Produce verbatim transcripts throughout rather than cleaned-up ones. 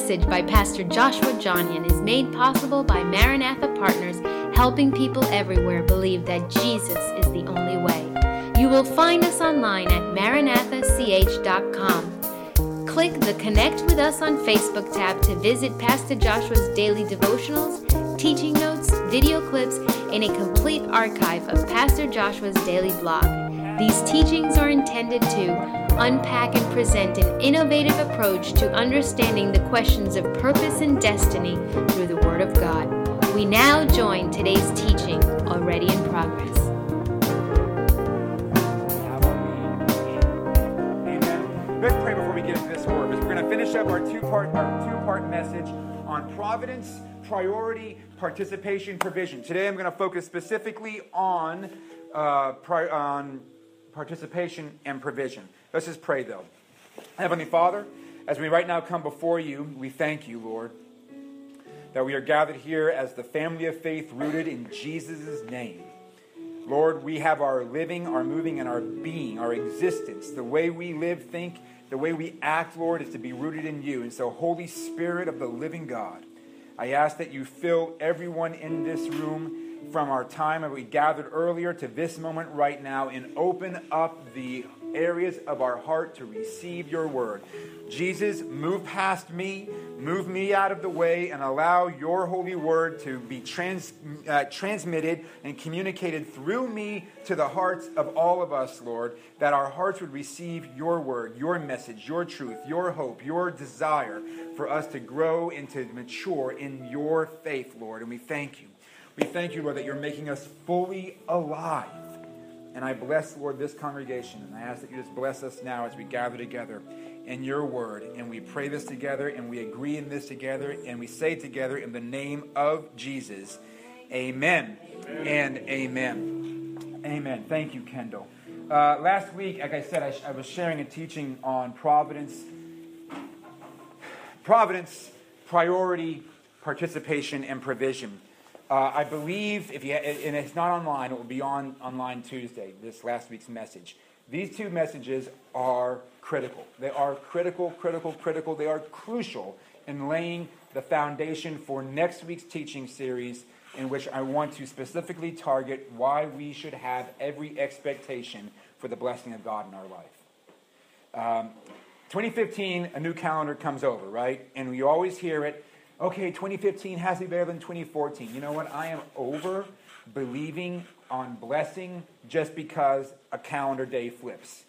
message by Pastor Joshua Johnian is made possible by Maranatha Partners, helping people everywhere believe that Jesus is the only way. You will find us online at maranatha c h dot com. Click the Connect with Us on Facebook tab to visit Pastor Joshua's daily devotionals, teaching notes, video clips, and a complete archive of Pastor Joshua's daily blog. These teachings are intended to unpack and present an innovative approach to understanding the questions of purpose and destiny through the Word of God. We now join today's teaching, already in progress. Amen. Let's pray before we get into this word, because we're going to finish up our two-part our two-part message on providence, priority, participation, provision. Today I'm going to focus specifically on uh, pri- on participation and provision. Let's just pray, though. Heavenly Father, as we right now come before you, we thank you, Lord, that we are gathered here as the family of faith rooted in Jesus' name. Lord, we have our living, our moving, and our being, our existence. The way we live, think, the way we act, Lord, is to be rooted in you. And so, Holy Spirit of the living God, I ask that you fill everyone in this room from our time that we gathered earlier to this moment right now, and open up the areas of our heart to receive your word. Jesus, move past me, move me out of the way, and allow your holy word to be trans, uh, transmitted and communicated through me to the hearts of all of us, Lord, that our hearts would receive your word, your message, your truth, your hope, your desire for us to grow and to mature in your faith, Lord. And we thank you. We thank you, Lord, that you're making us fully alive. And I bless, Lord, this congregation. And I ask that you just bless us now as we gather together in your word. And we pray this together, and we agree in this together, and we say together in the name of Jesus, amen, amen. And amen. Amen. Thank you, Kendall. Uh, last week, like I said, I, sh- I was sharing a teaching on providence, providence, priority, participation, and provision. Uh, I believe, if you and it's not online, it will be on online Tuesday, this last week's message. These two messages are critical. They are critical, critical, critical. They are crucial in laying the foundation for next week's teaching series, in which I want to specifically target why we should have every expectation for the blessing of God in our life. Um, twenty fifteen, a new calendar comes over, right? And we always hear it. Okay, twenty fifteen has to be better than twenty fourteen. You know what? I am over believing on blessing just because a calendar day flips.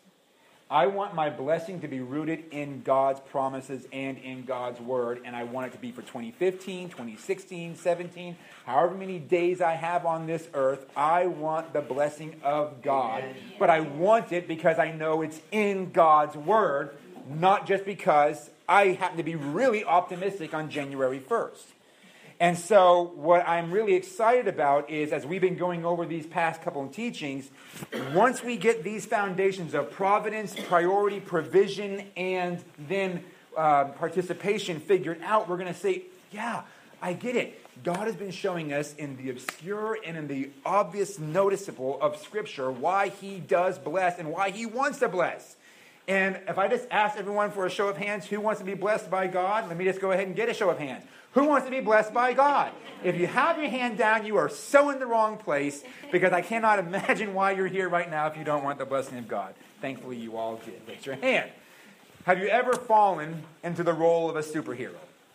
I want my blessing to be rooted in God's promises and in God's word, and I want it to be for twenty fifteen, twenty sixteen, seventeen, however many days I have on this earth. I want the blessing of God, but I want it because I know it's in God's word, not just because I happen to be really optimistic on January first. And so what I'm really excited about is, as we've been going over these past couple of teachings, once we get these foundations of providence, priority, provision, and then uh, participation figured out, we're going to say, yeah, I get it. God has been showing us in the obscure and in the obvious noticeable of Scripture why he does bless and why he wants to bless. And if I just ask everyone for a show of hands, who wants to be blessed by God? Let me just go ahead and get a show of hands. Who wants to be blessed by God? If you have your hand down, you are so in the wrong place, because I cannot imagine why you're here right now if you don't want the blessing of God. Thankfully, you all did. Raise your hand. Have you ever fallen into the role of a superhero?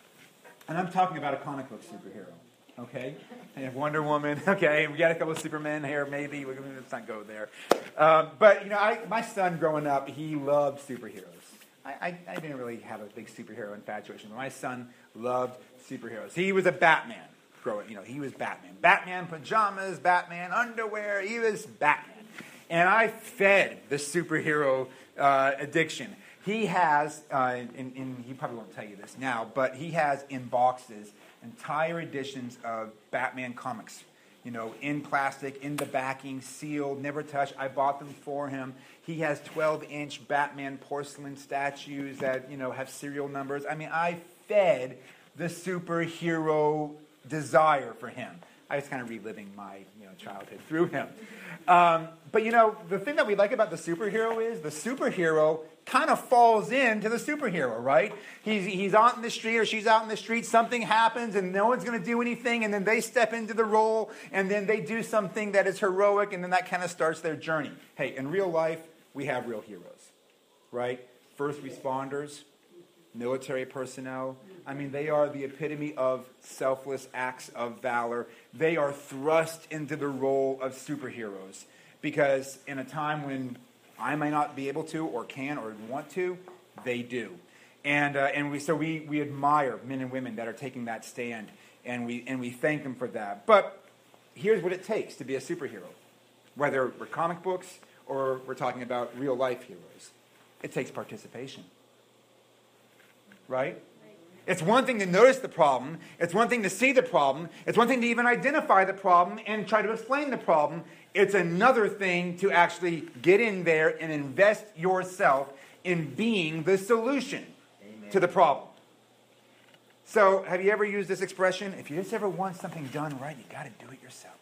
And I'm talking about a comic book superhero. Okay, and have Wonder Woman. Okay, we got a couple of Supermen here. Maybe let's not go there. Um, but you know, I, my son growing up, he loved superheroes. I, I, I didn't really have a big superhero infatuation, but my son loved superheroes. He was a Batman growing. You know, he was Batman. Batman pajamas, Batman underwear. He was Batman, and I fed the superhero uh, addiction. He has, uh, and, and he probably won't tell you this now, but he has in boxes entire editions of Batman comics, you know, in plastic, in the backing, sealed, never touched. I bought them for him. He has twelve-inch Batman porcelain statues that, you know, have serial numbers. I mean, I fed the superhero desire for him. I was kind of reliving my you know, childhood through him. Um, but, you know, the thing that we like about the superhero is the superhero kind of falls into the superhero, right? He's, he's out in the street or she's out in the street, something happens and no one's going to do anything, and then they step into the role and then they do something that is heroic, and then that kind of starts their journey. Hey, in real life, we have real heroes, right? First responders, military personnel. I mean, they are the epitome of selfless acts of valor. They are thrust into the role of superheroes because in a time when I may not be able to or can or want to, they do. And uh, and we so we, we admire men and women that are taking that stand, and we and we thank them for that. But here's what it takes to be a superhero, whether we're comic books or we're talking about real life heroes. It takes participation. Right? It's one thing to notice the problem. It's one thing to see the problem. It's one thing to even identify the problem and try to explain the problem. It's another thing to actually get in there and invest yourself in being the solution Amen. To the problem. So, have you ever used this expression? If you just ever want something done right, you got to do it yourself.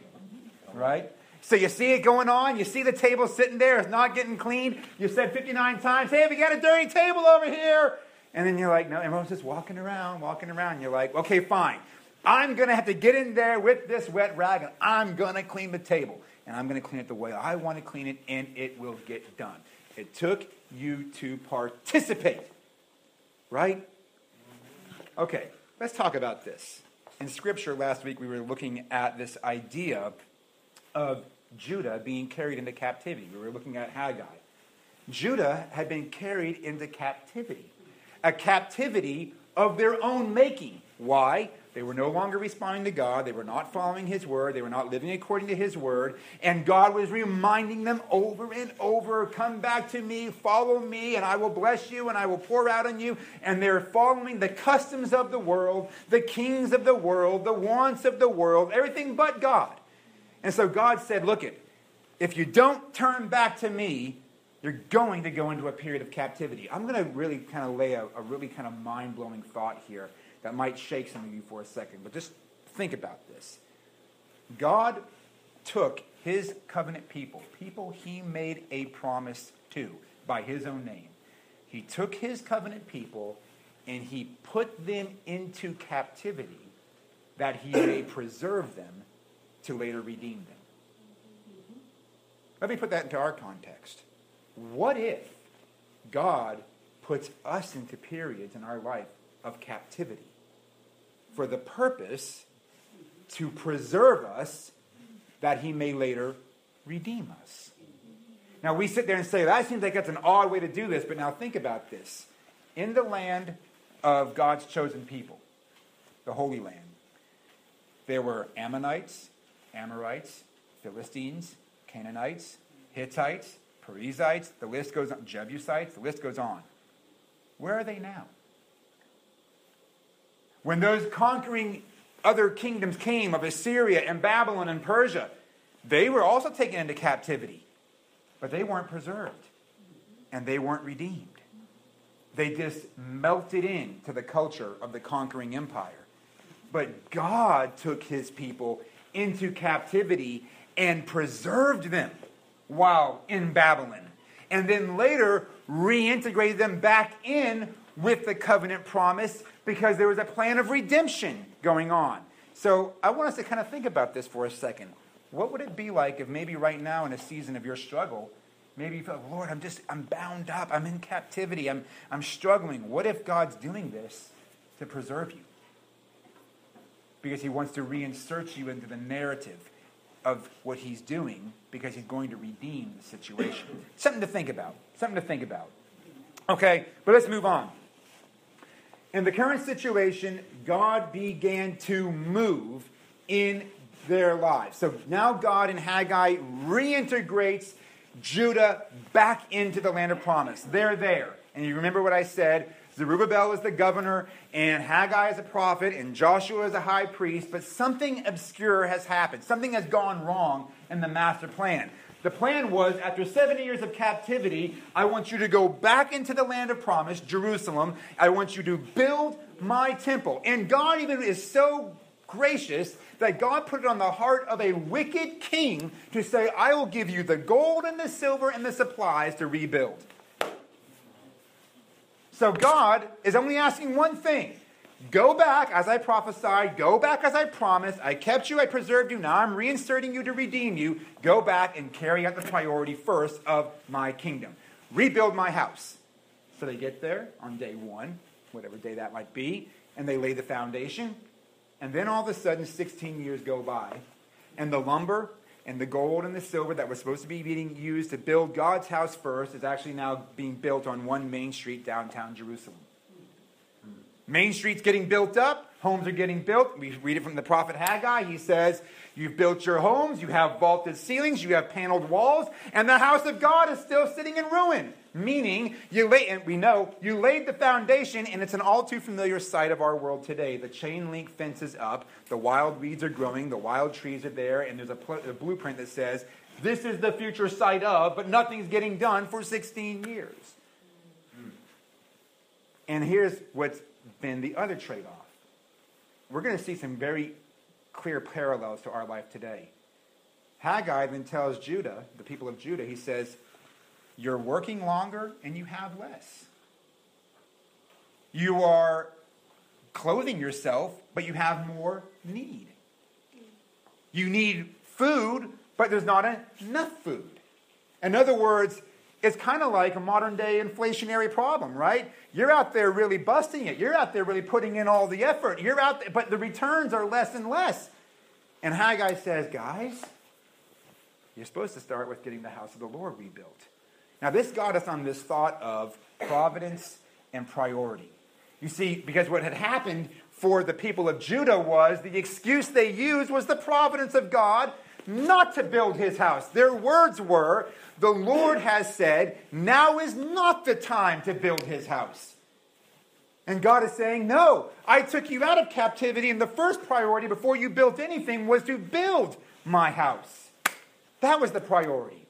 Right? So you see it going on. You see the table sitting there. It's not getting cleaned. You said fifty-nine times, hey, we got a dirty table over here. And then you're like, no, everyone's just walking around, walking around. You're like, okay, fine. I'm going to have to get in there with this wet rag, and I'm going to clean the table. And I'm going to clean it the way I want to clean it, and it will get done. It took you to participate. Right? Okay, let's talk about this. In Scripture last week, we were looking at this idea of Judah being carried into captivity. We were looking at Haggai. Judah had been carried into captivity. A captivity of their own making. Why? They were no longer responding to God. They were not following His word. They were not living according to His word. And God was reminding them over and over, come back to me, follow me, and I will bless you, and I will pour out on you. And they're following the customs of the world, the kings of the world, the wants of the world, everything but God. And so God said, look it, if you don't turn back to me, you're going to go into a period of captivity. I'm going to really kind of lay a, a really kind of mind-blowing thought here that might shake some of you for a second. But just think about this. God took His covenant people, people He made a promise to by His own name. He took His covenant people and He put them into captivity that He may preserve them to later redeem them. Let me put that into our context. What if God puts us into periods in our life of captivity for the purpose to preserve us that He may later redeem us? Now we sit there and say, that seems like that's an odd way to do this, but now think about this. In the land of God's chosen people, the Holy Land, there were Ammonites, Amorites, Philistines, Canaanites, Hittites, Perizzites, the list goes on, Jebusites, the list goes on. Where are they now? When those conquering other kingdoms came of Assyria and Babylon and Persia, they were also taken into captivity, but they weren't preserved and they weren't redeemed. They just melted into the culture of the conquering empire. But God took His people into captivity and preserved them while in Babylon, and then later reintegrated them back in with the covenant promise because there was a plan of redemption going on. So I want us to kind of think about this for a second. What would it be like if maybe right now in a season of your struggle, maybe you feel, Lord, I'm just, I'm bound up, I'm in captivity, I'm, I'm struggling. What if God's doing this to preserve you? Because He wants to reinsert you into the narrative of what He's doing because He's going to redeem the situation. Something to think about. Something to think about. Okay, but let's move on. In the current situation, God began to move in their lives. So now God in Haggai reintegrates Judah back into the land of promise. They're there. And you remember what I said. Zerubbabel is the governor, and Haggai is a prophet, and Joshua is a high priest, but something obscure has happened. Something has gone wrong in the master plan. The plan was, after seventy years of captivity, I want you to go back into the land of promise, Jerusalem. I want you to build my temple. And God even is so gracious that God put it on the heart of a wicked king to say, I will give you the gold and the silver and the supplies to rebuild. So God is only asking one thing. Go back as I prophesied. Go back as I promised. I kept you. I preserved you. Now I'm reinserting you to redeem you. Go back and carry out the priority first of my kingdom. Rebuild my house. So they get there on day one, whatever day that might be, and they lay the foundation. And then all of a sudden, sixteen years go by, and the lumber and the gold and the silver that was supposed to be being used to build God's house first is actually now being built on one main street downtown Jerusalem. Main Street's getting built up. Homes are getting built. We read it from the prophet Haggai. He says, you've built your homes. You have vaulted ceilings. You have paneled walls. And the house of God is still sitting in ruin. Meaning, you lay, and we know, you laid the foundation, and it's an all too familiar sight of our world today. The chain link fence is up. The wild weeds are growing. The wild trees are there. And there's a, pl- a blueprint that says, this is the future site of, but nothing's getting done for sixteen years. And here's what's been the other trade-off. We're going to see some very clear parallels to our life today. Haggai then tells Judah, the people of Judah, he says, you're working longer and you have less. You are clothing yourself, but you have more need. You need food, but there's not enough food. In other words, it's kind of like a modern day inflationary problem, right? You're out there really busting it. You're out there really putting in all the effort. You're out there, but the returns are less and less. And Haggai says, guys, you're supposed to start with getting the house of the Lord rebuilt. Now, this got us on this thought of providence and priority. You see, because what had happened for the people of Judah was the excuse they used was the providence of God not to build his house. Their words were, the Lord has said, now is not the time to build his house. And God is saying, no, I took you out of captivity, and the first priority before you built anything was to build my house. That was the priority.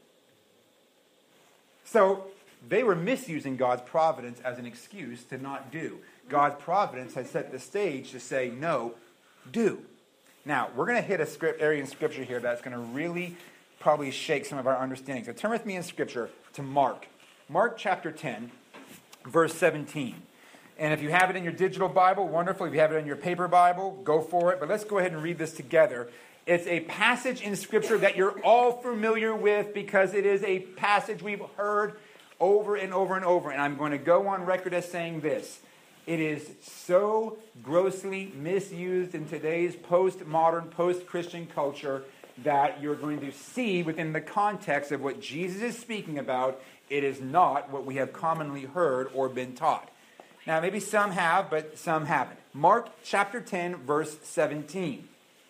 So they were misusing God's providence as an excuse to not do. God's providence has set the stage to say, no, do. Now, we're going to hit a script area in Scripture here that's going to really probably shake some of our understanding. So turn with me in Scripture to Mark. Mark chapter ten, verse seventeen. And if you have it in your digital Bible, wonderful. If you have it in your paper Bible, go for it. But let's go ahead and read this together. It's a passage in Scripture that you're all familiar with because it is a passage we've heard over and over and over. And I'm going to go on record as saying this. It is so grossly misused in today's postmodern, post-Christian culture that you're going to see within the context of what Jesus is speaking about, it is not what we have commonly heard or been taught. Now, maybe some have, but some haven't. Mark chapter ten, verse seventeen.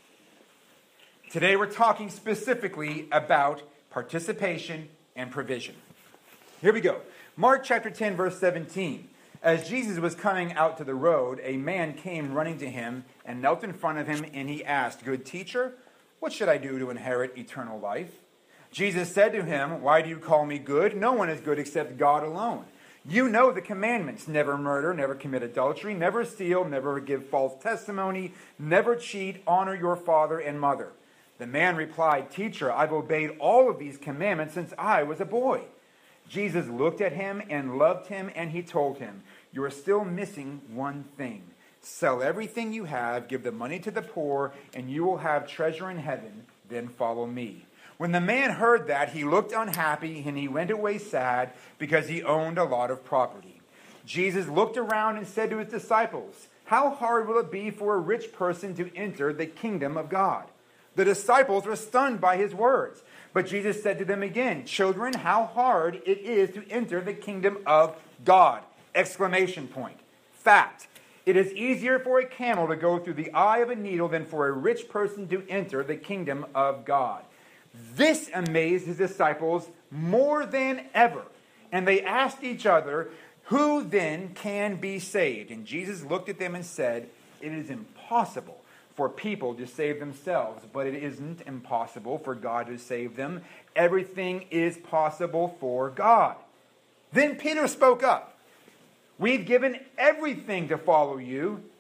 Today we're talking specifically about participation and provision. Here we go. Mark chapter ten, verse seventeen. As Jesus was coming out to the road, a man came running to him and knelt in front of him, and he asked, "Good teacher, what should I do to inherit eternal life?" Jesus said to him, "Why do you call me good? No one is good except God alone. You know the commandments: never murder, never commit adultery, never steal, never give false testimony, never cheat, honor your father and mother." The man replied, "Teacher, I've obeyed all of these commandments since I was a boy." Jesus looked at him and loved him, and he told him, "You are still missing one thing. Sell everything you have, give the money to the poor, and you will have treasure in heaven. Then follow me." When the man heard that, he looked unhappy, and he went away sad because he owned a lot of property. Jesus looked around and said to his disciples, "How hard will it be for a rich person to enter the kingdom of God?" The disciples were stunned by his words. But Jesus said to them again, "Children, how hard it is to enter the kingdom of God!" Exclamation point. Fact. It is easier for a camel to go through the eye of a needle than for a rich person to enter the kingdom of God. This amazed his disciples more than ever. And they asked each other, "Who then can be saved?" And Jesus looked at them and said, "It is impossible for people to save themselves, but it isn't impossible for God to save them. Everything is possible for God." Then Peter spoke up. "We've given everything to follow you."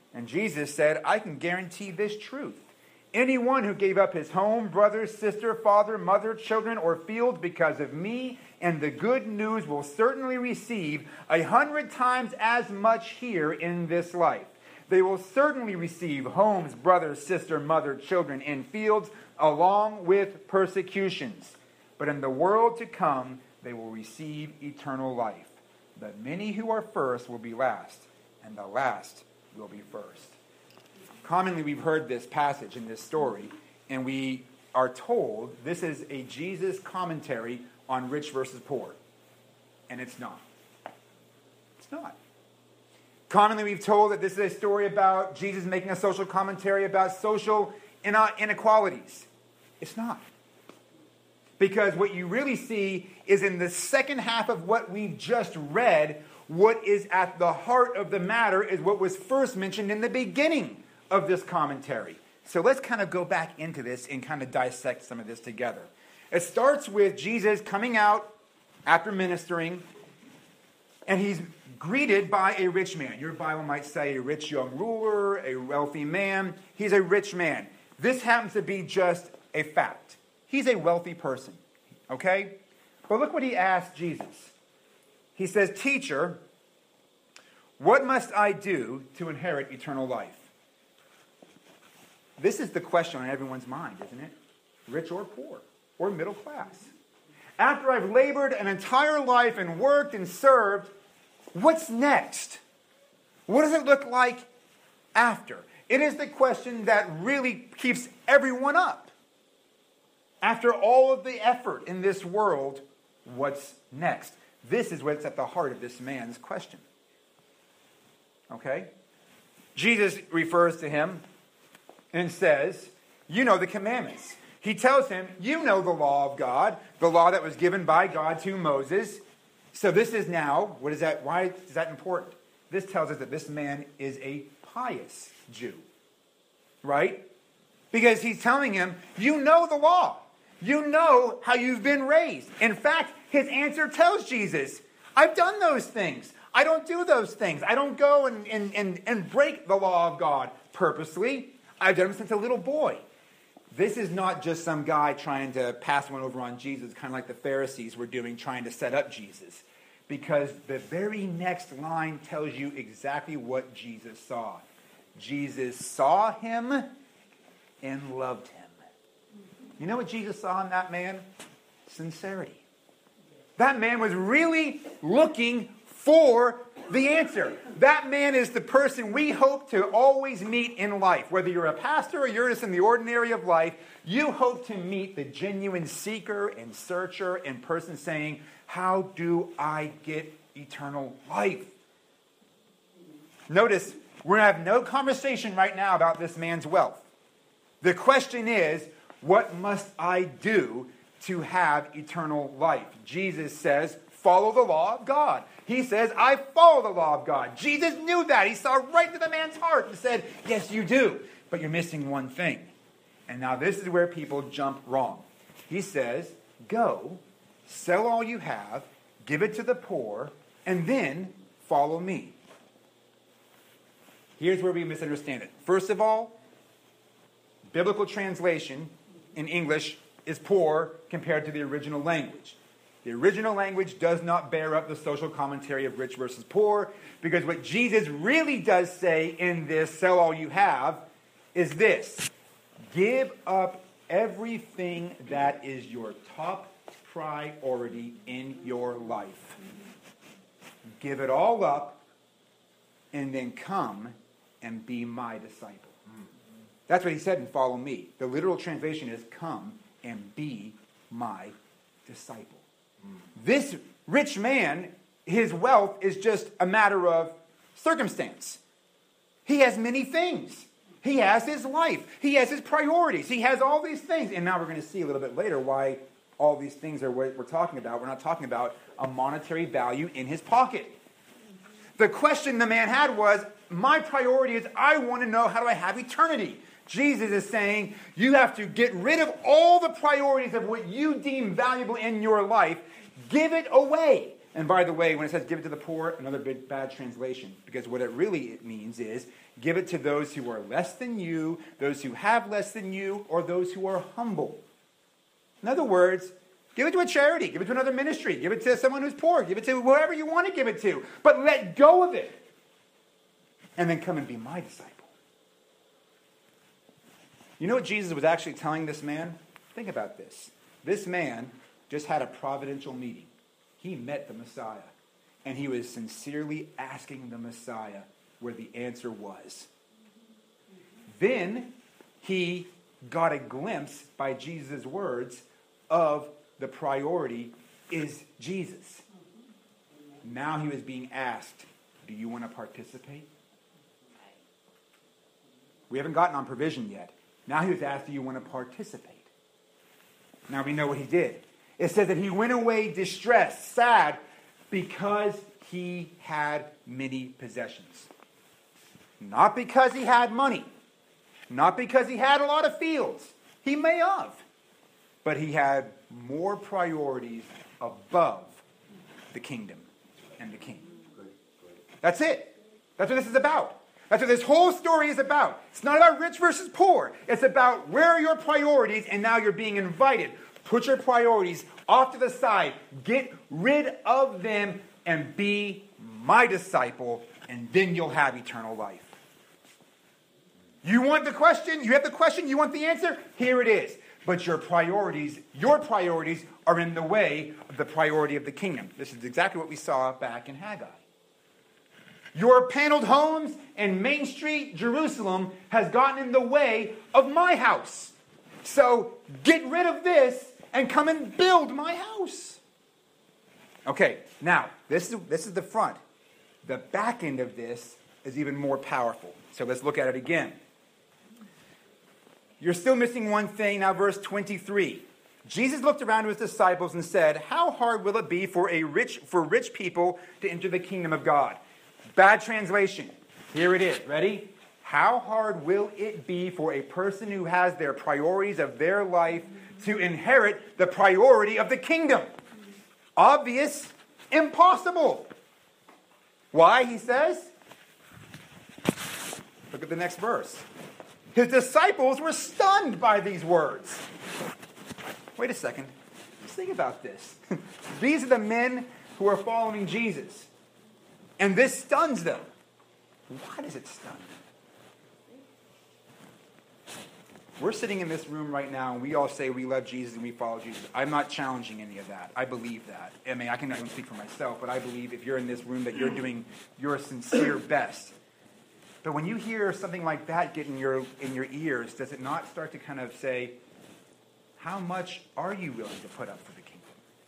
And Jesus said, I can guarantee this truth. Anyone who gave up his home, brother, sister, father, mother, children, or fields because of me and the good news will certainly receive a hundred times as much here in this life. They will certainly receive homes, brother, sister, mother, children, and fields, along with persecutions. But in the world to come, they will receive eternal life. The many who are first will be last, and the last will be first. Commonly, we've heard this passage in this story, and we are told this is a Jesus commentary on rich versus poor. And it's not. It's not. Commonly, we've told that this is a story about Jesus making a social commentary about social inequalities. It's not. Because what you really see is in the second half of what we've just read, what is at the heart of the matter is what was first mentioned in the beginning of this commentary. So let's kind of go back into this and kind of dissect some of this together. It starts with Jesus coming out after ministering, and he's greeted by a rich man. Your Bible might say a rich young ruler, a wealthy man. He's a rich man. This happens to be just a fact. He's a wealthy person, okay? But look what he asked Jesus. He says, Teacher, what must I do to inherit eternal life? This is the question on everyone's mind, isn't it? Rich or poor, or middle class. After I've labored an entire life and worked and served, what's next? What does it look like after? It is the question that really keeps everyone up. After all of the effort in this world, what's next? This is what's at the heart of this man's question. Okay? Jesus refers to him and says, you know the commandments. He tells him, you know the law of God, the law that was given by God to Moses. So this is now, what is that? Why is that important? This tells us that this man is a pious Jew. Right? Because he's telling him, you know the law. You know how you've been raised. In fact, his answer tells Jesus, I've done those things. I don't do those things. I don't go and, and, and, and break the law of God purposely. I've done them since a little boy. This is not just some guy trying to pass one over on Jesus, kind of like the Pharisees were doing, trying to set up Jesus. Because the very next line tells you exactly what Jesus saw. Jesus saw him and loved him. You know what Jesus saw in that man? Sincerity. That man was really looking for the answer. That man is the person we hope to always meet in life. Whether you're a pastor or you're just in the ordinary of life, you hope to meet the genuine seeker and searcher and person saying, how do I get eternal life? Notice, we're going to have no conversation right now about this man's wealth. The question is, what must I do to have eternal life? Jesus says, follow the law of God. He says, I follow the law of God. Jesus knew that. He saw right to the man's heart and said, yes, you do. But you're missing one thing. And now this is where people jump wrong. He says, go, sell all you have, give it to the poor, and then follow me. Here's where we misunderstand it. First of all, biblical translation in English is poor compared to the original language. The original language does not bear up the social commentary of rich versus poor, because what Jesus really does say in this, sell all you have, is this. Give up everything that is your top priority in your life. Give it all up, and then come and be my disciple. That's what he said in follow me. The literal translation is come and be my disciple. This rich man, his wealth is just a matter of circumstance. He has many things. He has his life. He has his priorities. He has all these things. And now we're going to see a little bit later why all these things are what we're talking about. We're not talking about a monetary value in his pocket. The question the man had was, my priority is I want to know, how do I have eternity? Jesus is saying you have to get rid of all the priorities of what you deem valuable in your life. Give it away. And by the way, when it says give it to the poor, another big bad translation, because what it really means is give it to those who are less than you, those who have less than you, or those who are humble. In other words, give it to a charity, give it to another ministry, give it to someone who's poor, give it to whoever you want to give it to, but let go of it. And then come and be my disciple. You know what Jesus was actually telling this man? Think about this. This man just had a providential meeting. He met the Messiah. And he was sincerely asking the Messiah where the answer was. Then he got a glimpse by Jesus' words of the priority is Jesus. Now he was being asked, do you want to participate? We haven't gotten on provision yet. Now he was asked, do you want to participate? Now we know what he did. It says that he went away distressed, sad, because he had many possessions. Not because he had money. Not because he had a lot of fields. He may have. But he had more priorities above the kingdom and the king. That's it. That's what this is about. That's what this whole story is about. It's not about rich versus poor. It's about where are your priorities, and now you're being invited. Put your priorities off to the side. Get rid of them and be my disciple, and then you'll have eternal life. You want the question? You have the question? You want the answer? Here it is. But your priorities, your priorities are in the way of the priority of the kingdom. This is exactly what we saw back in Haggai. Your paneled homes in Main Street, Jerusalem, has gotten in the way of my house. So get rid of this and come and build my house. Okay, now, this is, this is the front. The back end of this is even more powerful. So let's look at it again. You're still missing one thing. Now, verse twenty-three. Jesus looked around to his disciples and said, how hard will it be for a rich for rich people to enter the kingdom of God? Bad translation. Here it is. Ready? How hard will it be for a person who has their priorities of their life to inherit the priority of the kingdom? Obvious. Impossible. Why, he says? Look at the next verse. His disciples were stunned by these words. Wait a second. Let's think about this. These are the men who are following Jesus. And this stuns them. Why does it stun them? We're sitting in this room right now, and we all say we love Jesus and we follow Jesus. I'm not challenging any of that. I believe that. I mean, I can not even speak for myself, but I believe if you're in this room that you're doing your sincere best. But when you hear something like that get in your, in your ears, does it not start to kind of say, how much are you willing to put up for the kingdom?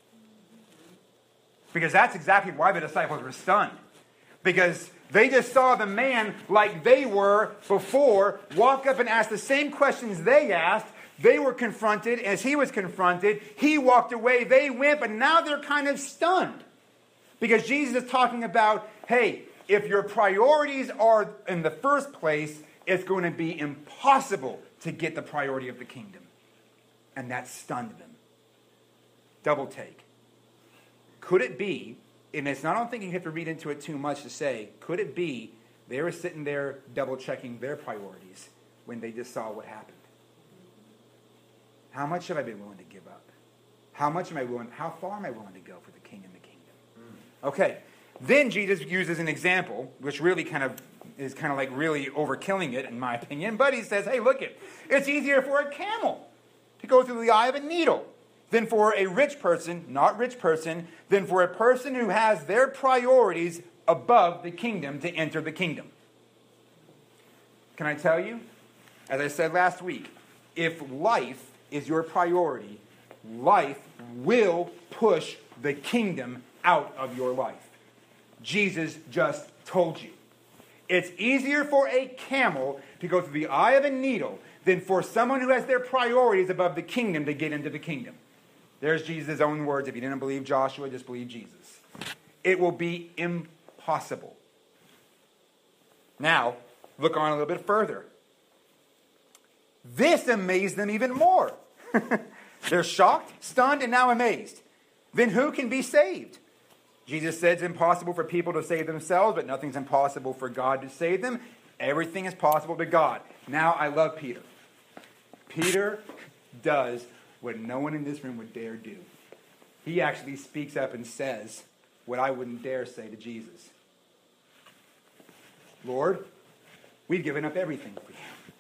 Because that's exactly why the disciples were stunned. Because they just saw the man like they were before walk up and ask the same questions they asked. They were confronted as he was confronted. He walked away. They went, but now they're kind of stunned. Because Jesus is talking about, hey, if your priorities are in the first place, it's going to be impossible to get the priority of the kingdom. And that stunned them. Double take. Could it be, and it's not, I don't think you have to read into it too much to say, could it be they were sitting there double checking their priorities when they just saw what happened? How much have I been willing to give up? How much am I willing, how far am I willing to go for the king and the kingdom? Mm. Okay. Then Jesus uses an example, which really kind of is kind of like really overkilling it, in my opinion. But he says, hey, look it. It's easier for a camel to go through the eye of a needle than for a rich person, not rich person, than for a person who has their priorities above the kingdom to enter the kingdom. Can I tell you, as I said last week, if life is your priority, life will push the kingdom out of your life. Jesus just told you. It's easier for a camel to go through the eye of a needle than for someone who has their priorities above the kingdom to get into the kingdom. There's Jesus' own words. If you didn't believe Joshua, just believe Jesus. It will be impossible. Now, look on a little bit further. This amazed them even more. They're shocked, stunned, and now amazed. Then who can be saved? Jesus said it's impossible for people to save themselves, but nothing's impossible for God to save them. Everything is possible to God. Now, I love Peter. Peter does what no one in this room would dare do. He actually speaks up and says what I wouldn't dare say to Jesus. Lord, we've given up everything for you.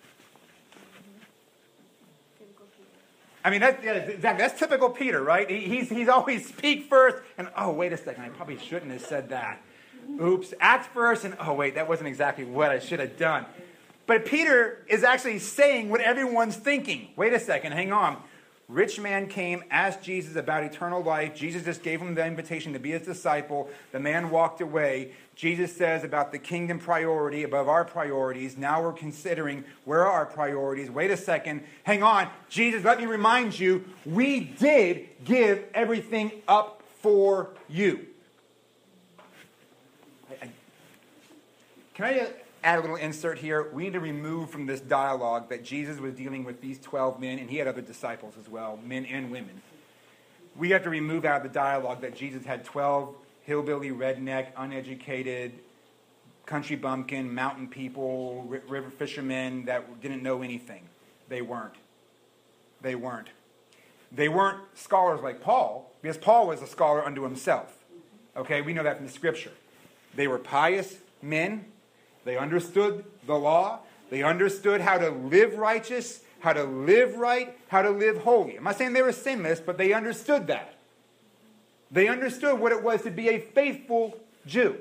I mean, that's, yeah, exactly, that's typical Peter, right? He, he's, he's always speak first, and oh, wait a second, I probably shouldn't have said that. Oops, act first, and oh, wait, that wasn't exactly what I should have done. But Peter is actually saying what everyone's thinking. Wait a second, hang on. Rich man came, asked Jesus about eternal life. Jesus just gave him the invitation to be his disciple. The man walked away. Jesus says about the kingdom priority above our priorities. Now we're considering where are our priorities. Wait a second. Hang on. Jesus, let me remind you, we did give everything up for you. I, I, can I add a little insert here? We need to remove from this dialogue that Jesus was dealing with these twelve men, and he had other disciples as well, men and women. We have to remove out of the dialogue that Jesus had twelve hillbilly, redneck, uneducated, country bumpkin, mountain people, river fishermen that didn't know anything. They weren't. They weren't. They weren't scholars like Paul, because Paul was a scholar unto himself. Okay, we know that from the scripture. They were pious men. They understood the law. They understood how to live righteous, how to live right, how to live holy. I'm not saying they were sinless, but they understood that. They understood what it was to be a faithful Jew.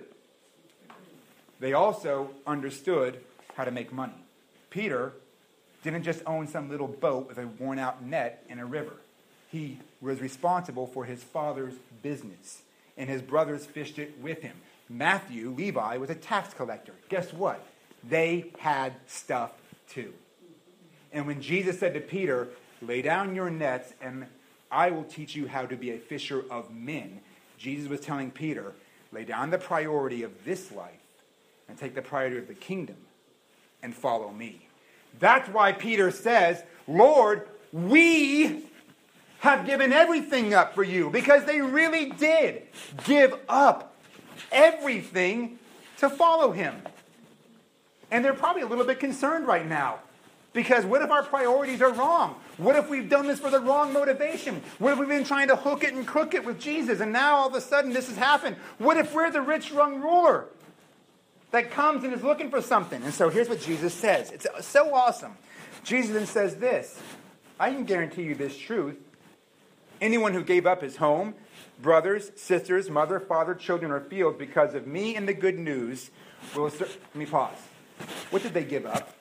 They also understood how to make money. Peter didn't just own some little boat with a worn-out net in a river. He was responsible for his father's business, and his brothers fished it with him. Matthew, Levi, was a tax collector. Guess what? They had stuff too. And when Jesus said to Peter, lay down your nets and I will teach you how to be a fisher of men, Jesus was telling Peter, lay down the priority of this life and take the priority of the kingdom and follow me. That's why Peter says, Lord, we have given everything up for you, because they really did give up everything to follow him. And they're probably a little bit concerned right now. Because what if our priorities are wrong? What if we've done this for the wrong motivation? What if we've been trying to hook it and crook it with Jesus, and now all of a sudden this has happened? What if we're the rich young ruler that comes and is looking for something? And so here's what Jesus says. It's so awesome. Jesus then says this, I can guarantee you this truth. Anyone who gave up his home, brothers, sisters, mother, father, children, or fields because of me and the good news will... Let me pause. What did they give up?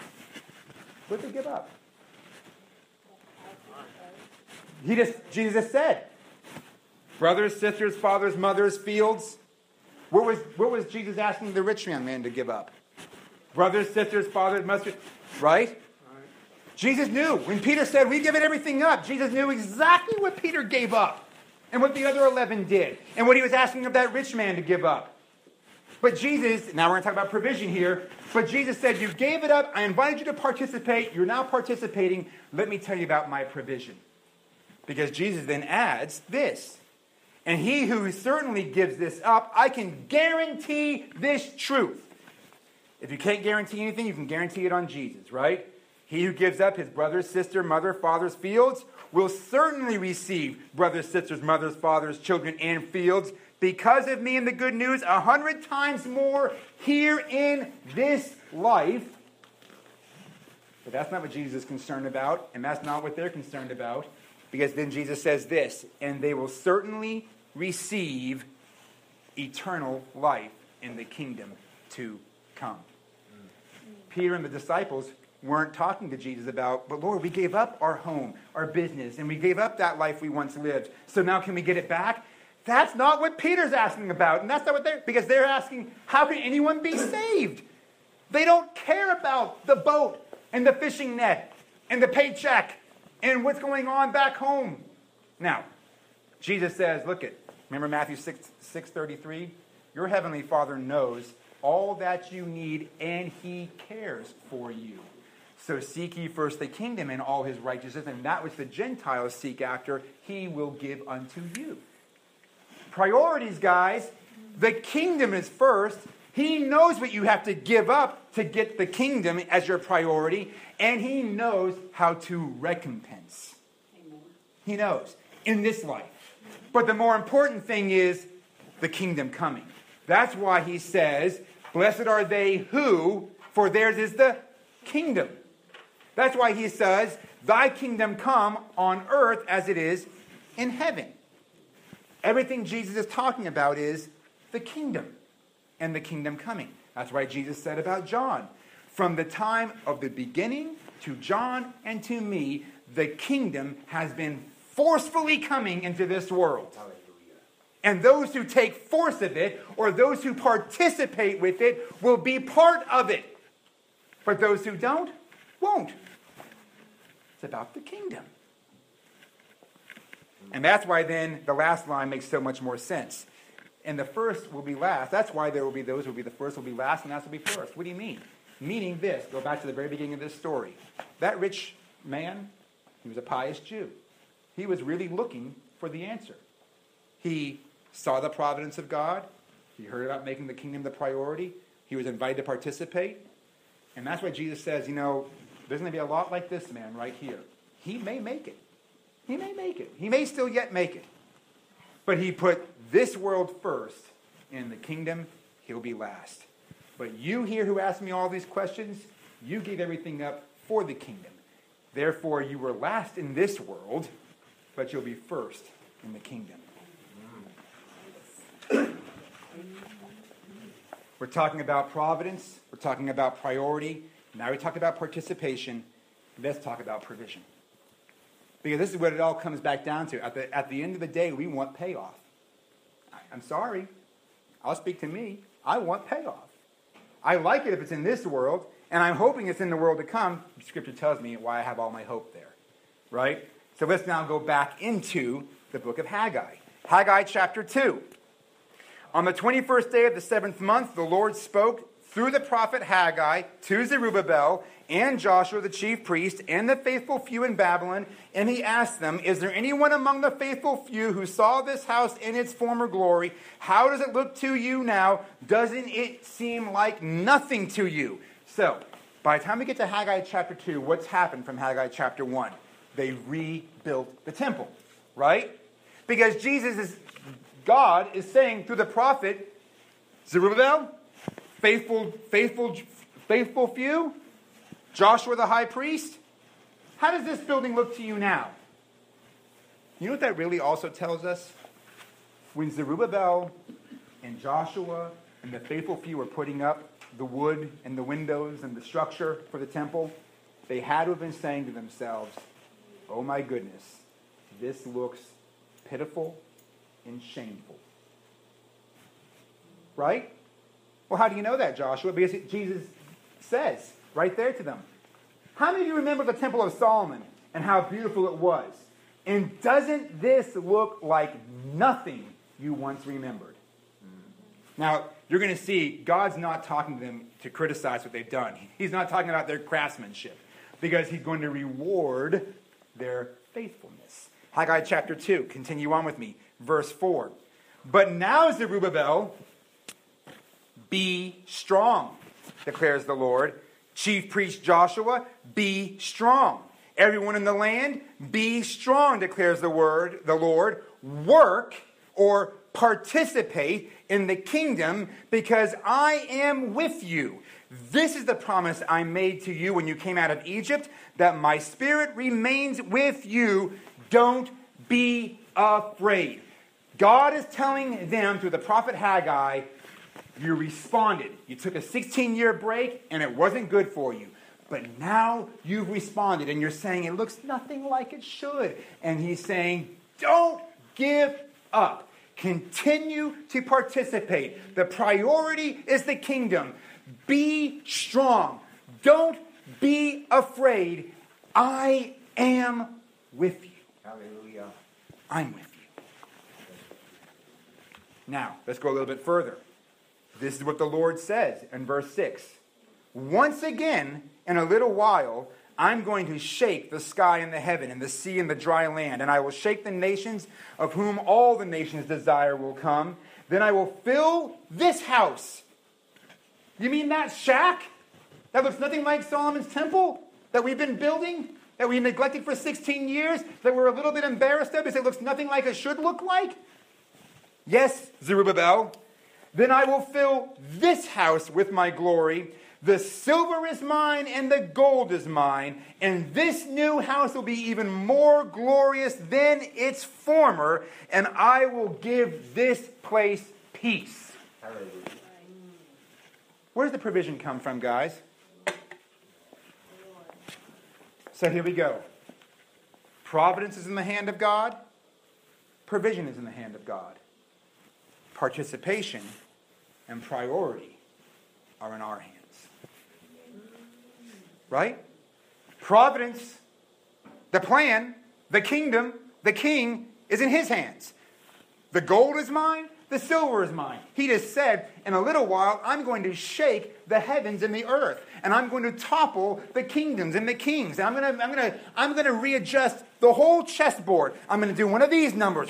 What did they give up? He just, Jesus said, brothers, sisters, fathers, mothers, fields. What was, what was Jesus asking the rich young man to give up? Brothers, sisters, fathers, mothers, right? Jesus knew. When Peter said, we've given everything up, Jesus knew exactly what Peter gave up and what the other eleven did and what he was asking of that rich man to give up. But Jesus, now we're going to talk about provision here, but Jesus said, you gave it up. I invited you to participate. You're now participating. Let me tell you about my provision. Because Jesus then adds this. And he who certainly gives this up, I can guarantee this truth. If you can't guarantee anything, you can guarantee it on Jesus, right? He who gives up his brother, sister, mother, father's fields will certainly receive brothers, sisters, mothers, fathers, children, and fields because of me and the good news a hundred times more here in this life. But that's not what Jesus is concerned about, and that's not what they're concerned about, because then Jesus says this, and they will certainly receive eternal life in the kingdom to come. Peter and the disciples weren't talking to Jesus about, but Lord, we gave up our home, our business, and we gave up that life we once lived. So now can we get it back? That's not what Peter's asking about. And that's not what they're, because they're asking, how can anyone be saved? They don't care about the boat and the fishing net and the paycheck and what's going on back home. Now, Jesus says, look at, remember Matthew six, six thirty-three? Your heavenly Father knows all that you need, and he cares for you. So seek ye first the kingdom and all his righteousness, and that which the Gentiles seek after, he will give unto you. Priorities, guys. The kingdom is first. He knows what you have to give up to get the kingdom as your priority, and he knows how to recompense. Amen. He knows in this life. But the more important thing is the kingdom coming. That's why he says, blessed are they who, for theirs is the kingdom. That's why he says, thy kingdom come on earth as it is in heaven. Everything Jesus is talking about is the kingdom and the kingdom coming. That's why Jesus said about John, from the time of the beginning to John and to me, the kingdom has been forcefully coming into this world. Hallelujah. And those who take force of it, or those who participate with it, will be part of it. But those who don't, won't. It's about the kingdom. And that's why then the last line makes so much more sense. And the first will be last. That's why there will be those who will be the first will be last, and last will be first. What do you mean? Meaning this. Go back to the very beginning of this story. That rich man, he was a pious Jew. He was really looking for the answer. He saw the providence of God. He heard about making the kingdom the priority. He was invited to participate. And that's why Jesus says, you know, there's going to be a lot like this man right here. He may make it. He may make it. He may still yet make it. But he put this world first. In the kingdom, he'll be last. But you here who asked me all these questions, you gave everything up for the kingdom. Therefore, you were last in this world, but you'll be first in the kingdom. We're talking about providence. We're talking about priority. Now we talk about participation. Let's talk about provision. Because this is what it all comes back down to. At the, at the end of the day, we want payoff. I, I'm sorry. I'll speak to me. I want payoff. I like it if it's in this world, and I'm hoping it's in the world to come. Scripture tells me why I have all my hope there. Right? So let's now go back into the book of Haggai. Haggai chapter two. On the twenty-first day of the seventh month, the Lord spoke through the prophet Haggai to Zerubbabel and Joshua the chief priest and the faithful few in Babylon, and he asked them, is there anyone among the faithful few who saw this house in its former glory? How does it look to you now? Doesn't it seem like nothing to you? So, by the time we get to Haggai chapter two, what's happened from Haggai chapter one? They rebuilt the temple, right? Because Jesus is, God is saying through the prophet, Zerubbabel, faithful, faithful, faithful few, Joshua the high priest, how does this building look to you now? You know what that really also tells us? When Zerubbabel and Joshua and the faithful few were putting up the wood and the windows and the structure for the temple, they had to have been saying to themselves, oh my goodness, this looks pitiful and shameful. Right? Well, how do you know that, Joshua? Because Jesus says right there to them, how many of you remember the Temple of Solomon and how beautiful it was? And doesn't this look like nothing you once remembered? Now, you're going to see God's not talking to them to criticize what they've done. He's not talking about their craftsmanship because he's going to reward their faithfulness. Haggai chapter two, continue on with me. Verse four. But now, Zerubbabel, be strong, declares the Lord. Chief priest Joshua, be strong. Everyone in the land, be strong, declares the word, the Lord. Work or participate in the kingdom because I am with you. This is the promise I made to you when you came out of Egypt, that my spirit remains with you. Don't be afraid. God is telling them through the prophet Haggai, you responded. You took a sixteen-year break, and it wasn't good for you. But now you've responded, and you're saying it looks nothing like it should. And he's saying, don't give up. Continue to participate. The priority is the kingdom. Be strong. Don't be afraid. I am with you. Hallelujah. I'm with you. Now, let's go a little bit further. This is what the Lord says in verse six. Once again, in a little while, I'm going to shake the sky and the heaven and the sea and the dry land, and I will shake the nations of whom all the nations desire will come. Then I will fill this house. You mean that shack? That looks nothing like Solomon's temple that we've been building, that we neglected for sixteen years, that we're a little bit embarrassed of because it looks nothing like it should look like? Yes, Zerubbabel. Then I will fill this house with my glory. The silver is mine and the gold is mine, and this new house will be even more glorious than its former, and I will give this place peace. Where does the provision come from, guys? So here we go. Providence is in the hand of God. Provision is in the hand of God. Participation and priority are in our hands. Right? Providence, the plan, the kingdom, the king is in his hands. The gold is mine, the silver is mine. He just said, in a little while, I'm going to shake the heavens and the earth, and I'm going to topple the kingdoms and the kings. And I'm going to, I'm going to, I'm going to readjust the whole chessboard. I'm going to do one of these numbers.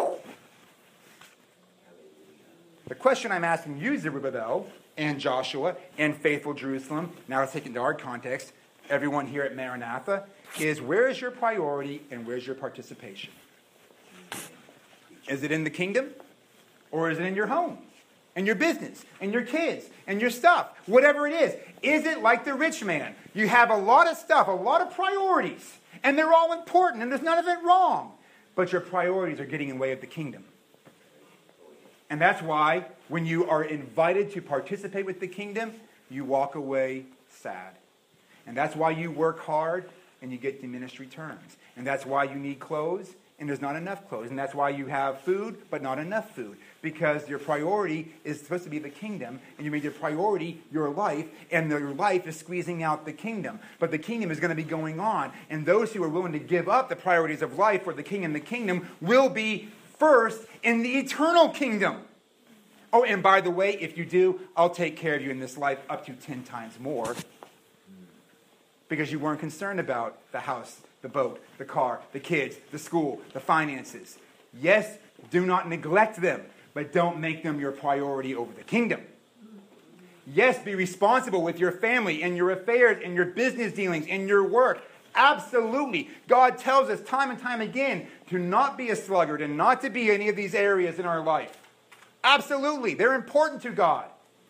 The question I'm asking you, Zerubbabel, and Joshua, and faithful Jerusalem, now let's take it into our context, everyone here at Maranatha, is where is your priority and where's your participation? Is it in the kingdom? Or is it in your home? And your business? And your kids? And your stuff? Whatever it is. Is it like the rich man? You have a lot of stuff, a lot of priorities, and they're all important, and there's none of it wrong. But your priorities are getting in the way of the kingdom. And that's why when you are invited to participate with the kingdom, you walk away sad. And that's why you work hard and you get diminished returns. And that's why you need clothes and there's not enough clothes. And that's why you have food but not enough food. Because your priority is supposed to be the kingdom, and you made your priority your life, and your life is squeezing out the kingdom. But the kingdom is going to be going on. And those who are willing to give up the priorities of life for the king and the kingdom will be first in the eternal kingdom. Oh, and by the way, if you do, I'll take care of you in this life up to ten times more. Because you weren't concerned about the house, the boat, the car, the kids, the school, the finances. Yes, do not neglect them, but don't make them your priority over the kingdom. Yes, be responsible with your family and your affairs and your business dealings and your work. Absolutely. God tells us time and time again to not be a sluggard and not to be any of these areas in our life. Absolutely. They're important to God.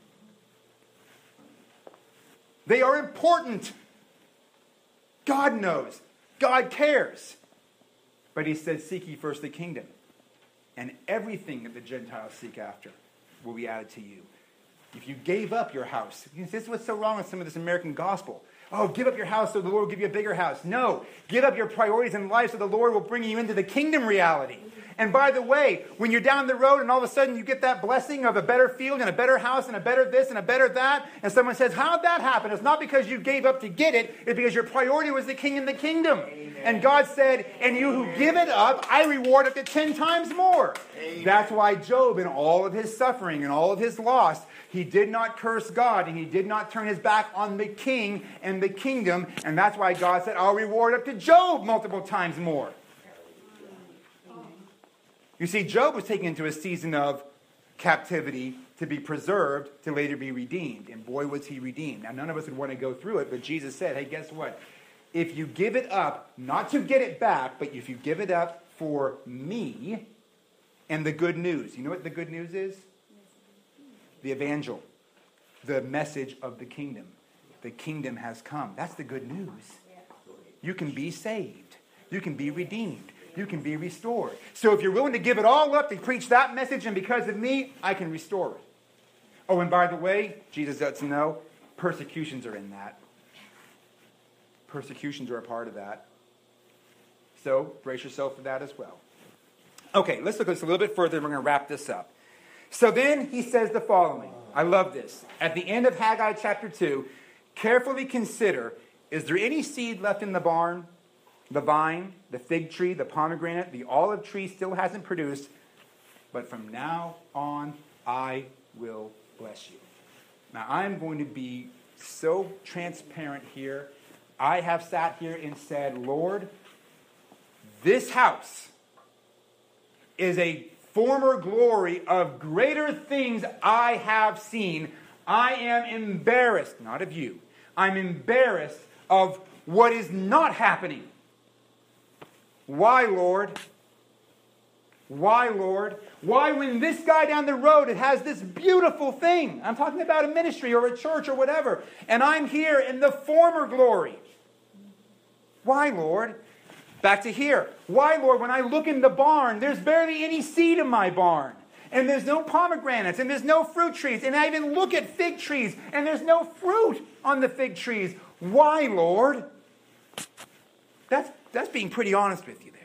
They are important. God knows. God cares. But he said, seek ye first the kingdom. And everything that the Gentiles seek after will be added to you. If you gave up your house, this is what's so wrong with some of this American gospel. Oh, give up your house so the Lord will give you a bigger house. No, give up your priorities in life so the Lord will bring you into the kingdom reality. And by the way, when you're down the road and all of a sudden you get that blessing of a better field and a better house and a better this and a better that, and someone says, how'd that happen? It's not because you gave up to get it, it's because your priority was the king and the kingdom. Amen. And God said, and you who give it up, I reward up to ten times more. Amen. That's why Job, in all of his suffering and all of his loss, he did not curse God, and he did not turn his back on the king and the kingdom, and that's why God said, I'll reward up to Job multiple times more. You see, Job was taken into a season of captivity to be preserved, to later be redeemed. And boy, was he redeemed. Now, none of us would want to go through it, but Jesus said, hey, guess what? If you give it up, not to get it back, but if you give it up for me and the good news. You know what the good news is? The evangel. The message of the kingdom. The kingdom has come. That's the good news. You can be saved. You can be redeemed. You can be restored. So if you're willing to give it all up to preach that message, and because of me, I can restore it. Oh, and by the way, Jesus lets us know, persecutions are in that. Persecutions are a part of that. So brace yourself for that as well. Okay, let's look at this a little bit further, and we're going to wrap this up. So then he says the following. I love this. At the end of Haggai chapter two, carefully consider, is there any seed left in the barn? The vine, the fig tree, the pomegranate, the olive tree still hasn't produced, but from now on, I will bless you. Now, I'm going to be so transparent here. I have sat here and said, Lord, this house is a former glory of greater things I have seen. I am embarrassed, not of you. I'm embarrassed of what is not happening. Why, Lord? Why, Lord? Why, when this guy down the road, it has this beautiful thing. I'm talking about a ministry or a church or whatever. And I'm here in the former glory. Why, Lord? Back to here. Why, Lord, when I look in the barn, there's barely any seed in my barn. And there's no pomegranates, and there's no fruit trees. And I even look at fig trees, and there's no fruit on the fig trees. Why, Lord? That's, that's being pretty honest with you there.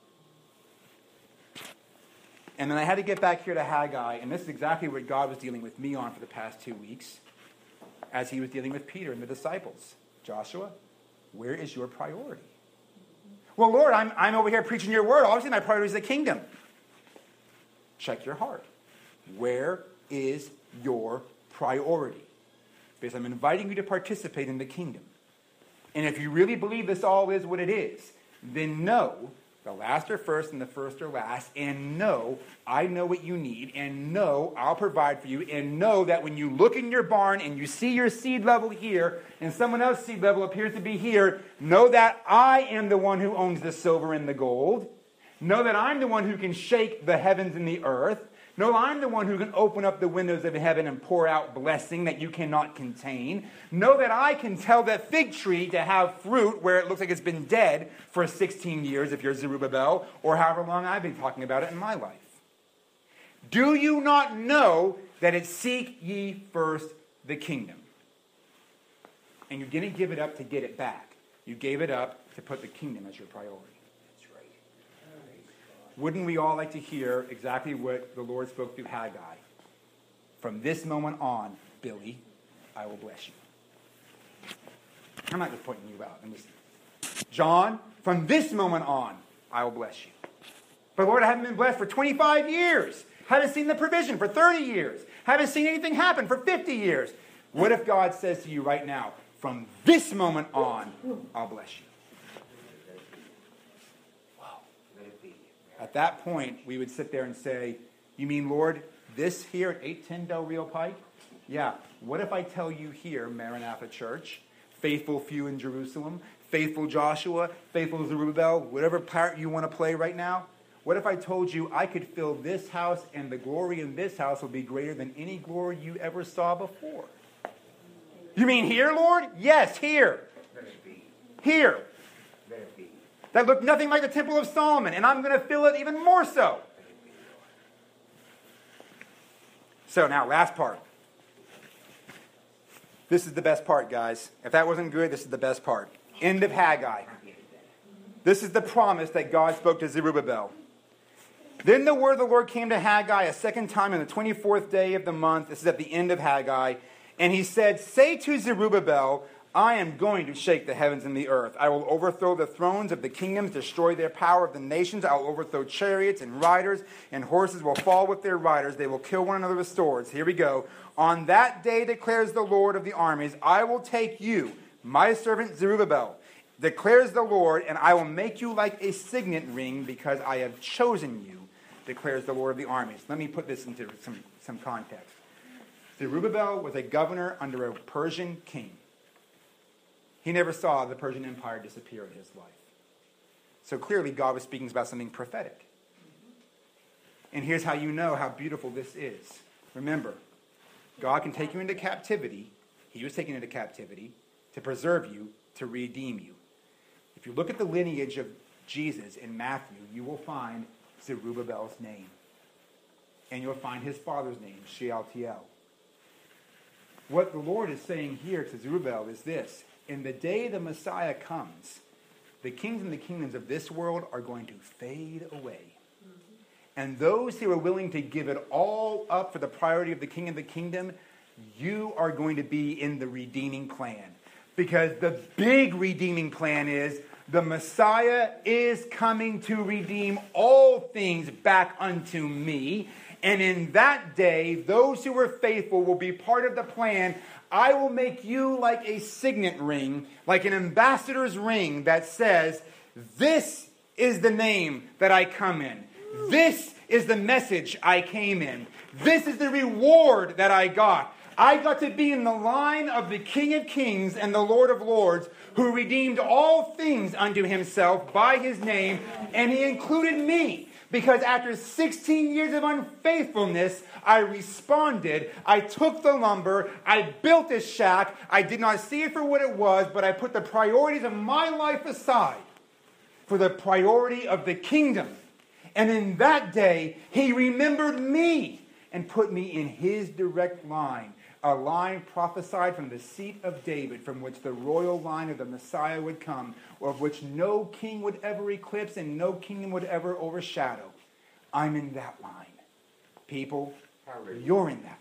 And then I had to get back here to Haggai, and this is exactly what God was dealing with me on for the past two weeks, as he was dealing with Peter and the disciples. Joshua, where is your priority? Well, Lord, I'm, I'm over here preaching your word. Obviously, my priority is the kingdom. Check your heart. Where is your priority? Because I'm inviting you to participate in the kingdom. And if you really believe this all is what it is, then know the last are first and the first are last, and know I know what you need, and know I'll provide for you, and know that when you look in your barn and you see your seed level here, and someone else's seed level appears to be here, know that I am the one who owns the silver and the gold. Know that I'm the one who can shake the heavens and the earth. Know I'm the one who can open up the windows of heaven and pour out blessing that you cannot contain. Know that I can tell that fig tree to have fruit where it looks like it's been dead for sixteen years if you're Zerubbabel, or however long I've been talking about it in my life. Do you not know that it's seek ye first the kingdom? And you didn't give it up to get it back. You gave it up to put the kingdom as your priority. Wouldn't we all like to hear exactly what the Lord spoke through Haggai? From this moment on, Billy, I will bless you. I'm not just pointing you out. I'm just, John, from this moment on, I will bless you. But Lord, I haven't been blessed for twenty-five years. Haven't seen the provision for thirty years. Haven't seen anything happen for fifty years. What if God says to you right now, from this moment on, I'll bless you? At that point, we would sit there and say, you mean, Lord, this here at eight ten Del Rio Pike? Yeah. What if I tell you here, Maranatha Church, faithful few in Jerusalem, faithful Joshua, faithful Zerubbabel, whatever part you want to play right now, what if I told you I could fill this house and the glory in this house will be greater than any glory you ever saw before? You mean here, Lord? Yes, here. Here. That looked nothing like the Temple of Solomon, and I'm going to fill it even more so. So now, last part. This is the best part, guys. If that wasn't good, this is the best part. End of Haggai. This is the promise that God spoke to Zerubbabel. Then the word of the Lord came to Haggai a second time on the twenty-fourth day of the month. This is at the end of Haggai. And he said, say to Zerubbabel, I am going to shake the heavens and the earth. I will overthrow the thrones of the kingdoms, destroy their power of the nations. I will overthrow chariots and riders, and horses will fall with their riders. They will kill one another with swords. Here we go. On that day, declares the Lord of the armies, I will take you, my servant Zerubbabel, declares the Lord, and I will make you like a signet ring because I have chosen you, declares the Lord of the armies. Let me put this into some, some context. Zerubbabel was a governor under a Persian king. He never saw the Persian Empire disappear in his life. So clearly God was speaking about something prophetic. And here's how you know how beautiful this is. Remember, God can take you into captivity. He was taken into captivity to preserve you, to redeem you. If you look at the lineage of Jesus in Matthew, you will find Zerubbabel's name. And you'll find his father's name, Shealtiel. What the Lord is saying here to Zerubbabel is this. In the day the Messiah comes, the kings and the kingdoms of this world are going to fade away. Mm-hmm. And those who are willing to give it all up for the priority of the king and the kingdom, you are going to be in the redeeming plan. Because the big redeeming plan is The Messiah is coming to redeem all things back unto me. And in that day, those who are faithful will be part of the plan. I will make you like a signet ring, like an ambassador's ring that says, this is the name that I come in. This is the message I came in. This is the reward that I got. I got to be in the line of the King of Kings and the Lord of Lords, who redeemed all things unto himself by his name, and he included me. Because after sixteen years of unfaithfulness, I responded. I took the lumber. I built this shack. I did not see it for what it was, but I put the priorities of my life aside for the priority of the kingdom. And in that day, he remembered me and put me in his direct line, a line prophesied from the seat of David, from which the royal line of the Messiah would come, of which no king would ever eclipse and no kingdom would ever overshadow. I'm in that line. People, you're in that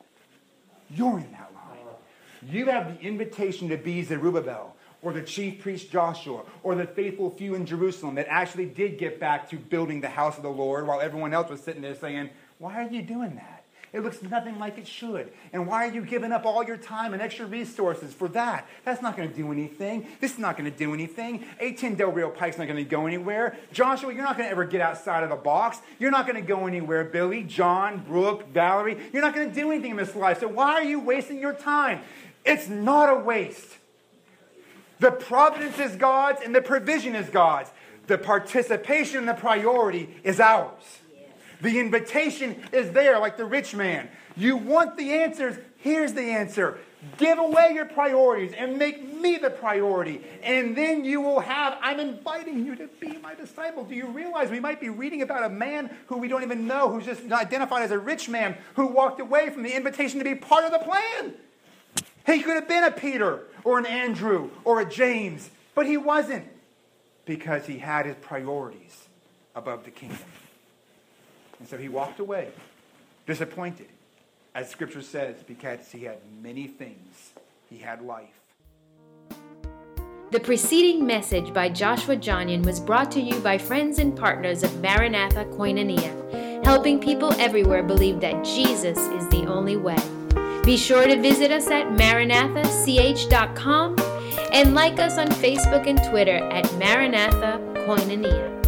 line. You're in that line. You have the invitation to be Zerubbabel, or the chief priest Joshua, or the faithful few in Jerusalem that actually did get back to building the house of the Lord, while everyone else was sitting there saying, why are you doing that? It looks nothing like it should. And why are you giving up all your time and extra resources for that? That's not going to do anything. This is not going to do anything. A ten Del Rio Pike's not going to go anywhere. Joshua, you're not going to ever get outside of the box. You're not going to go anywhere, Billy, John, Brooke, Valerie. You're not going to do anything in this life. So why are you wasting your time? It's not a waste. The providence is God's and the provision is God's. The participation and the priority is ours. The invitation is there, like the rich man. You want the answers? Here's the answer. Give away your priorities and make me the priority. And then you will have, I'm inviting you to be my disciple. Do you realize we might be reading about a man who we don't even know, who's just identified as a rich man, who walked away from the invitation to be part of the plan? He could have been a Peter or an Andrew or a James, but he wasn't, because he had his priorities above the kingdom. And so he walked away, disappointed, as Scripture says, because he had many things. He had life. The preceding message by Joshua Johnian was brought to you by friends and partners of Maranatha Koinonia, helping people everywhere believe that Jesus is the only way. Be sure to visit us at maranatha c h dot com and like us on Facebook and Twitter at Maranatha Koinonia.